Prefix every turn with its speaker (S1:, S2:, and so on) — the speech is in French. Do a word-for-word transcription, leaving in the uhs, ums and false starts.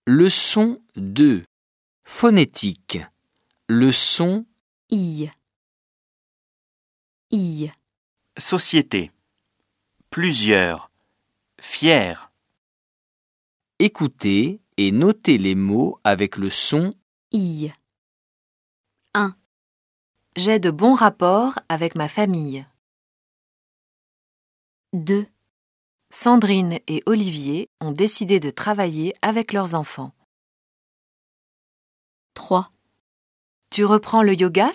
S1: Leçon deux. Phonétique. Le son
S2: I. I.
S3: Société. Plusieurs. Fier.
S1: écoutez et notez les mots avec le son
S2: I.
S4: un. J'ai de bons rapports avec ma famille.
S2: deux.
S4: Sandrine et Olivier ont décidé de travailler avec leurs enfants.
S2: trois.
S4: Tu reprends le yoga cette année ?